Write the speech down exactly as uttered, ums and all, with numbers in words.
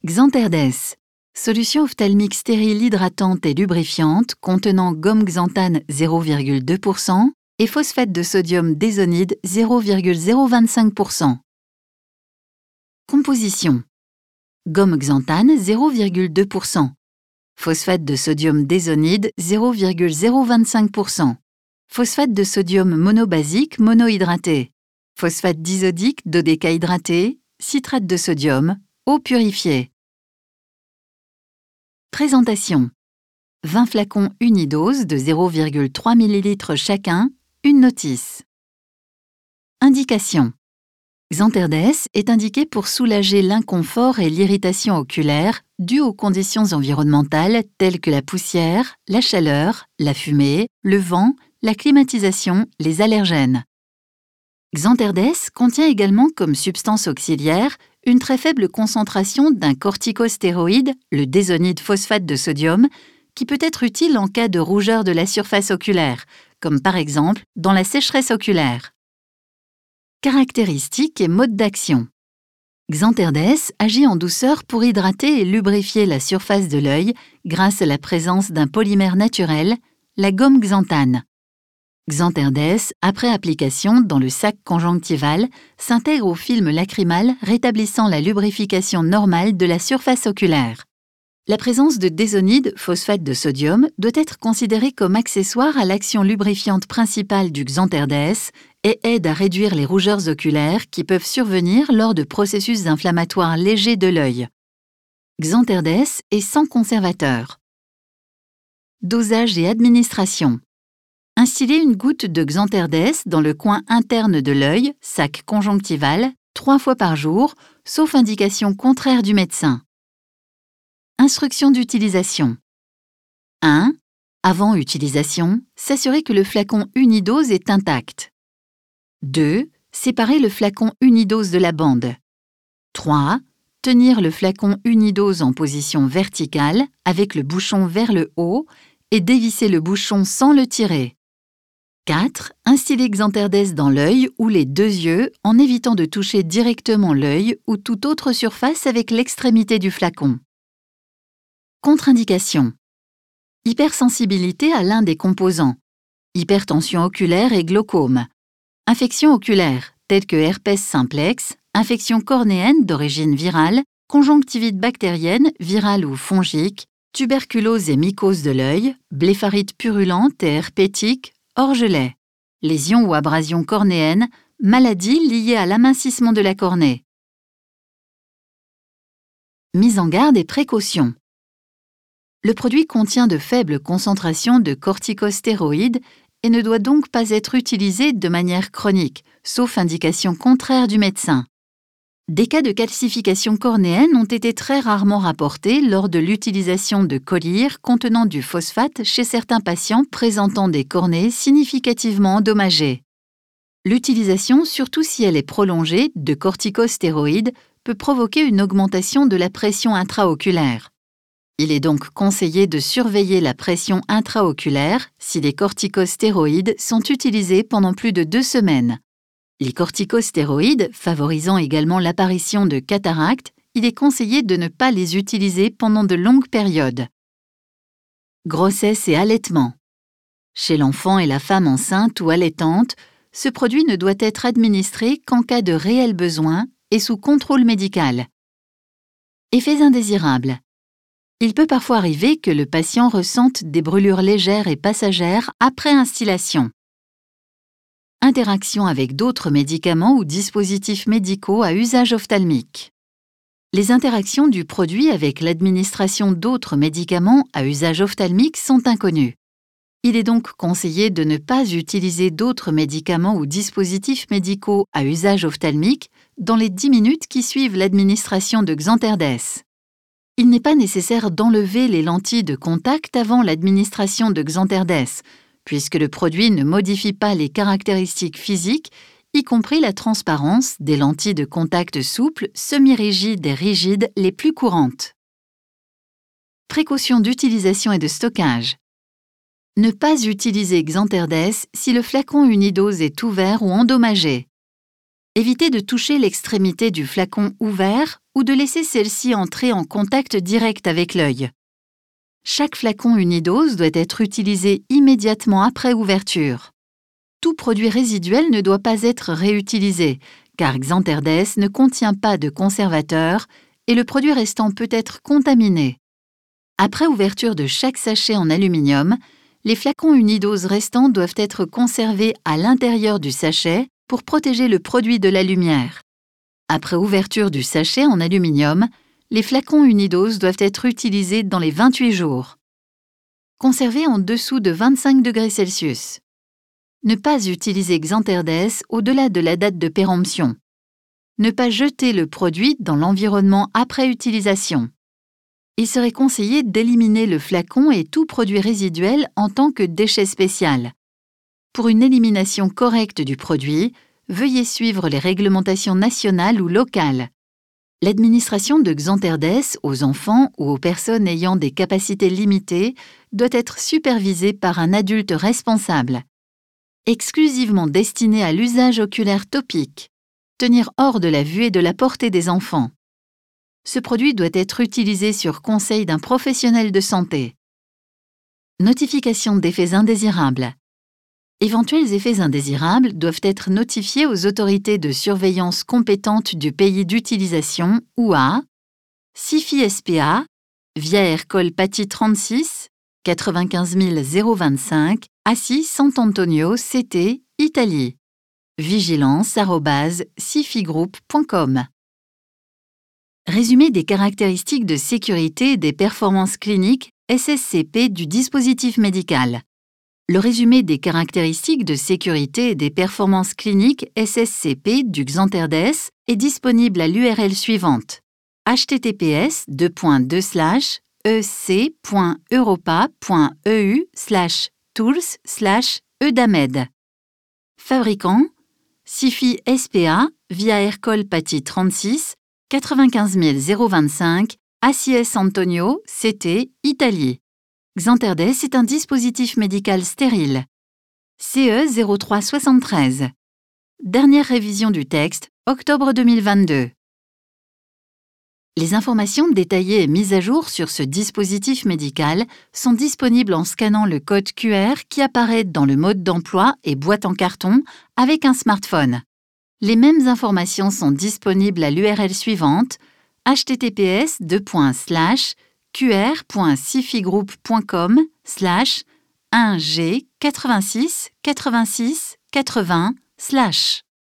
Xanther-Des, solution ophtalmique stérile hydratante et lubrifiante contenant gomme xanthane zéro virgule deux pour cent et phosphate de sodium désonide zéro virgule zéro vingt-cinq pour cent. Composition: gomme xanthane zéro virgule deux pour cent, phosphate de sodium désonide zéro virgule zéro vingt-cinq pour cent, phosphate de sodium monobasique monohydraté, phosphate disodique dodécahydraté, citrate de sodium, eau purifiée. Présentation: vingt flacons unidose de zéro virgule trois millilitres chacun, une notice. Indication: Xanther-Des est indiqué pour soulager l'inconfort et l'irritation oculaire dus aux conditions environnementales telles que la poussière, la chaleur, la fumée, le vent, la climatisation, les allergènes. Xanther-Des contient également comme substance auxiliaire une très faible concentration d'un corticostéroïde, le désonide phosphate de sodium, qui peut être utile en cas de rougeur de la surface oculaire, comme par exemple dans la sécheresse oculaire. Caractéristiques et mode d'action. Xanther-Des agit en douceur pour hydrater et lubrifier la surface de l'œil grâce à la présence d'un polymère naturel, la gomme xanthane. Xanther-Des, après application dans le sac conjonctival, s'intègre au film lacrymal rétablissant la lubrification normale de la surface oculaire. La présence de désonide, phosphate de sodium, doit être considérée comme accessoire à l'action lubrifiante principale du Xanther-Des et aide à réduire les rougeurs oculaires qui peuvent survenir lors de processus inflammatoires légers de l'œil. Xanther-Des est sans conservateur. Dosage et administration. Instiller une goutte de Xanther-Des dans le coin interne de l'œil, sac conjonctival, trois fois par jour, sauf indication contraire du médecin. Instructions d'utilisation. un. Avant utilisation, s'assurer que le flacon unidose est intact. deux. Séparer le flacon unidose de la bande. trois. Tenir le flacon unidose en position verticale avec le bouchon vers le haut et dévisser le bouchon sans le tirer. quatre. Instiller Xanther-Des dans l'œil ou les deux yeux en évitant de toucher directement l'œil ou toute autre surface avec l'extrémité du flacon. Contre-indication. Hypersensibilité à l'un des composants. Hypertension oculaire et glaucome. Infection oculaire, telles que herpès simplex, infection cornéenne d'origine virale, conjonctivite bactérienne, virale ou fongique, tuberculose et mycose de l'œil, blépharite purulente et herpétique, orgelet, lésions ou abrasions cornéennes, maladies liées à l'amincissement de la cornée. Mise en garde et précautions. Le produit contient de faibles concentrations de corticostéroïdes et ne doit donc pas être utilisé de manière chronique, sauf indication contraire du médecin. Des cas de calcification cornéenne ont été très rarement rapportés lors de l'utilisation de collyres contenant du phosphate chez certains patients présentant des cornées significativement endommagées. L'utilisation, surtout si elle est prolongée, de corticostéroïdes peut provoquer une augmentation de la pression intraoculaire. Il est donc conseillé de surveiller la pression intraoculaire si les corticostéroïdes sont utilisés pendant plus de deux semaines. Les corticostéroïdes favorisant également l'apparition de cataractes, il est conseillé de ne pas les utiliser pendant de longues périodes. Grossesse et allaitement. Chez l'enfant et la femme enceinte ou allaitante, ce produit ne doit être administré qu'en cas de réel besoin et sous contrôle médical. Effets indésirables. Il peut parfois arriver que le patient ressente des brûlures légères et passagères après instillation. Interaction avec d'autres médicaments ou dispositifs médicaux à usage ophtalmique. Les interactions du produit avec l'administration d'autres médicaments à usage ophtalmique sont inconnues. Il est donc conseillé de ne pas utiliser d'autres médicaments ou dispositifs médicaux à usage ophtalmique dans les dix minutes qui suivent l'administration de Xanther-Des. Il n'est pas nécessaire d'enlever les lentilles de contact avant l'administration de Xanther-Des, puisque le produit ne modifie pas les caractéristiques physiques, y compris la transparence des lentilles de contact souples, semi-rigides et rigides les plus courantes. Précautions d'utilisation et de stockage. Ne pas utiliser Xanther-Des si le flacon unidose est ouvert ou endommagé. Évitez de toucher l'extrémité du flacon ouvert ou de laisser celle-ci entrer en contact direct avec l'œil. Chaque flacon unidose doit être utilisé immédiatement après ouverture. Tout produit résiduel ne doit pas être réutilisé, car Xanterdes ne contient pas de conservateur et le produit restant peut être contaminé. Après ouverture de chaque sachet en aluminium, les flacons unidoses restants doivent être conservés à l'intérieur du sachet pour protéger le produit de la lumière. Après ouverture du sachet en aluminium, les flacons unidoses doivent être utilisés dans les vingt-huit jours. Conservés en dessous de vingt-cinq degrés Celsius. Ne pas utiliser Xanterdes au-delà de la date de péremption. Ne pas jeter le produit dans l'environnement après utilisation. Il serait conseillé d'éliminer le flacon et tout produit résiduel en tant que déchet spécial. Pour une élimination correcte du produit, veuillez suivre les réglementations nationales ou locales. L'administration de Xanterdes aux enfants ou aux personnes ayant des capacités limitées doit être supervisée par un adulte responsable. Exclusivement destiné à l'usage oculaire topique. Tenir hors de la vue et de la portée des enfants. Ce produit doit être utilisé sur conseil d'un professionnel de santé. Notification d'effets indésirables. Éventuels effets indésirables doivent être notifiés aux autorités de surveillance compétentes du pays d'utilisation ou à SIFI S P A, Via Ercole Patti trente-six, quatre-vingt-quinze mille vingt-cinq, Assis Sant'Antonio C T, Italie. vigilance arobase sifigroup point com. Résumé des caractéristiques de sécurité et des performances cliniques S S C P du dispositif médical. Le résumé des caractéristiques de sécurité et des performances cliniques S S C P du Xanterdes est disponible à l'U R L suivante h t t p s deux point deux slash e c point europa point e u slash tools slash eudamed. Fabricant SIFI S P A, Via Ercole Patti trente-six, quatre-vingt-quinze mille vingt-cinq, Assis Antonio, C T, Italie. Xanterdes est un dispositif médical stérile. C E zéro trois soixante-treize. Dernière révision du texte, octobre deux mille vingt-deux. Les informations détaillées et mises à jour sur ce dispositif médical sont disponibles en scannant le code Q R qui apparaît dans le mode d'emploi et boîte en carton avec un smartphone. Les mêmes informations sont disponibles à l'U R L suivante h t t p s deux point slash q r point sifigroup point com slash un g quatre-vingt-six quatre-vingt-six quatre-vingts slash